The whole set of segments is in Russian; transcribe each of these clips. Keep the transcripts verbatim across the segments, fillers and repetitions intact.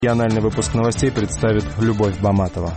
Региональный выпуск новостей представит Любовь Баматова.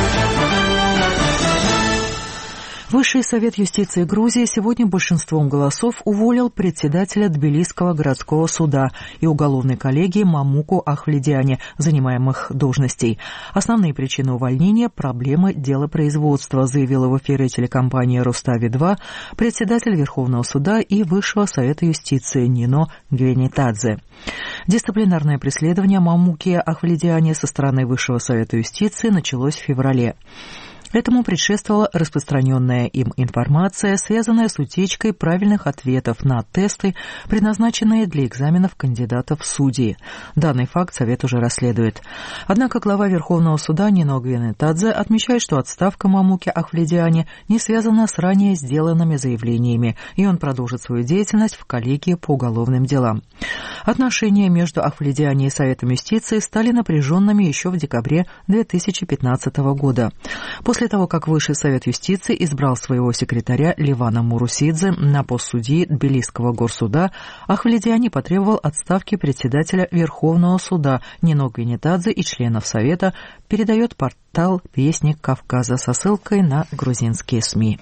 Высший совет юстиции Грузии сегодня большинством голосов уволил председателя Тбилисского городского суда и уголовной коллегии Мамуку Ахвледиане, занимаемых должностей. Основные причины увольнения – проблемы делопроизводства, заявила в эфире телекомпания «Рустави-два» председатель Верховного суда и Высшего совета юстиции Нино Гвенитадзе. Дисциплинарное преследование Мамуки Ахвледиане со стороны Высшего совета юстиции началось в феврале. Этому предшествовала распространенная им информация, связанная с утечкой правильных ответов на тесты, предназначенные для экзаменов кандидатов в судьи. Данный факт Совет уже расследует. Однако глава Верховного суда Нино Гвенитадзе отмечает, что отставка Мамуки Ахвледиане не связана с ранее сделанными заявлениями, и он продолжит свою деятельность в коллегии по уголовным делам. Отношения между Ахвледиане и Советом юстиции стали напряженными еще в декабре две тысячи пятнадцатого года. После После того, как Высший совет юстиции избрал своего секретаря Ливана Мурусидзе на пост судьи Тбилисского горсуда, Ахвледиане потребовал отставки председателя Верховного суда Нино Гвенитадзе и членов Совета, передает портал «Вестник Кавказа» со ссылкой на грузинские СМИ.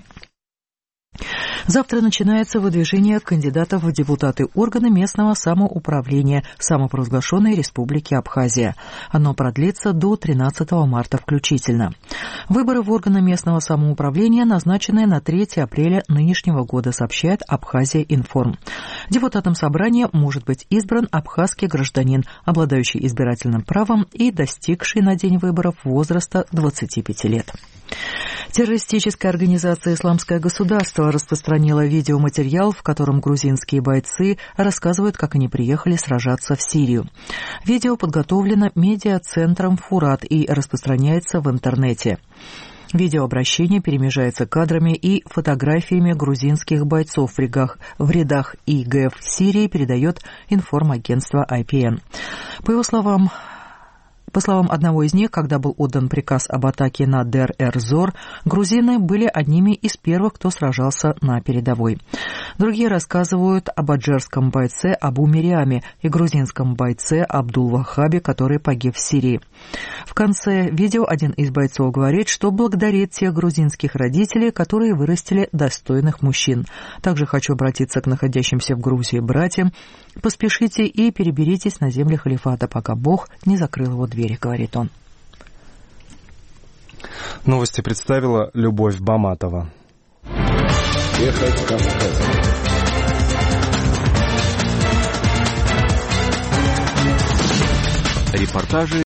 Завтра начинается выдвижение кандидатов в депутаты органа местного самоуправления самопровозглашенной Республики Абхазия. Оно продлится до тринадцатого марта включительно. Выборы в органы местного самоуправления назначены на третьего апреля нынешнего года, сообщает Абхазия Информ. Депутатом собрания может быть избран абхазский гражданин, обладающий избирательным правом и достигший на день выборов возраста двадцати пяти лет. Террористическая организация «Исламское государство» распространила видеоматериал, в котором грузинские бойцы рассказывают, как они приехали сражаться в Сирию. Видео подготовлено медиацентром «Фурат» и распространяется в интернете. Видеообращение перемежается кадрами и фотографиями грузинских бойцов в рядах, в рядах ИГФ Сирии, передает информагентство ай пи эн. По его словам, По словам одного из них, когда был отдан приказ об атаке на Дер-эр-Зор, грузины были одними из первых, кто сражался на передовой. Другие рассказывают об аджерском бойце Абу Мириаме и грузинском бойце Абдул-Вахабе, который погиб в Сирии. В конце видео один из бойцов говорит, что благодарит тех грузинских родителей, которые вырастили достойных мужчин. Также хочу обратиться к находящимся в Грузии братьям. Поспешите и переберитесь на земли халифата, пока Бог не закрыл его двери, говорит он. Новости представила Любовь Баматова. Ехать Кавказом. Репортажи